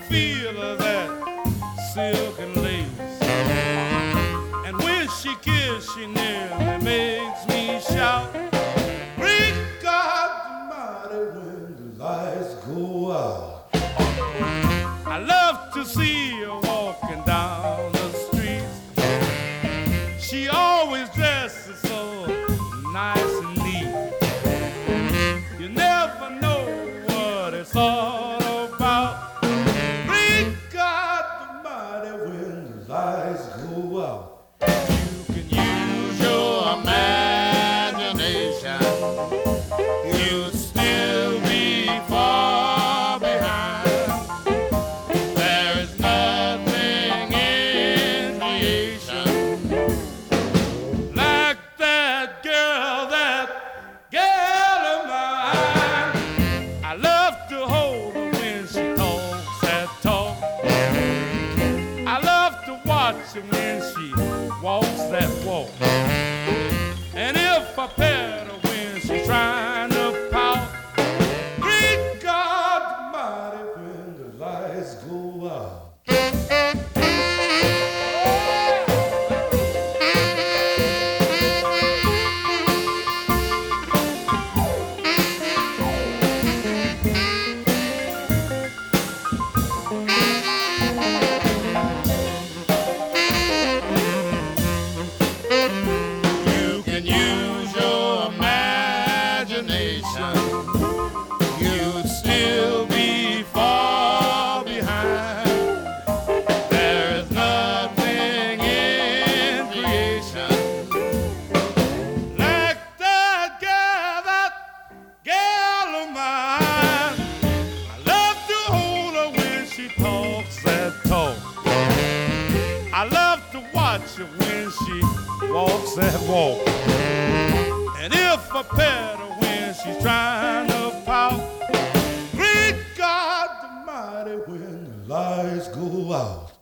feel that silk and lace. And when she kisses, she nearly makes me shout. Great God Almighty, when the lights go out. I love to see her walking down the street. She always dresses so nice and neat. You never know what it's all about. Great God Almighty, when the lights go out. You can use your imagination. You'll still be far behind. There is nothing in creation like that girl of mine. I love to hold her when she talks that talk. I love to watch her when she walks that walk. And if I pet her when she's trying to pout, great God Almighty, when the lights go out. You can use your imagination. You'd still be far behind. There is nothing in creation like that girl of mine. I love to hold her when she talks that talk. I love to watch her when she walks that walk. And if I pet her when she's trying to pout, great God Almighty, when the lights go out.